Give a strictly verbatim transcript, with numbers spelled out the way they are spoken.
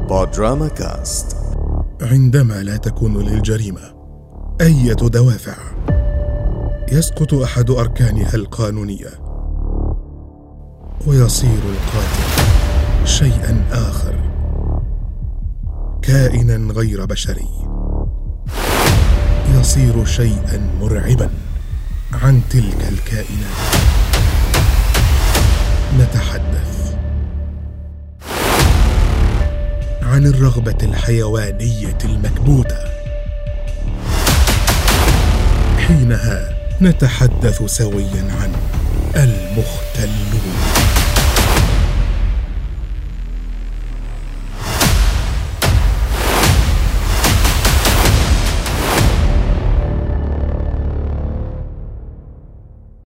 بودراما كاست. عندما لا تكون للجريمة أي دوافع، يسقط أحد أركانها القانونية ويصير القاتل شيئاً آخر، كائناً غير بشري، يصير شيئاً مرعباً عن تلك الكائنات. نتحدث عن الرغبة الحيوانية المكبوتة. حينها نتحدث سوياً عن المختلون.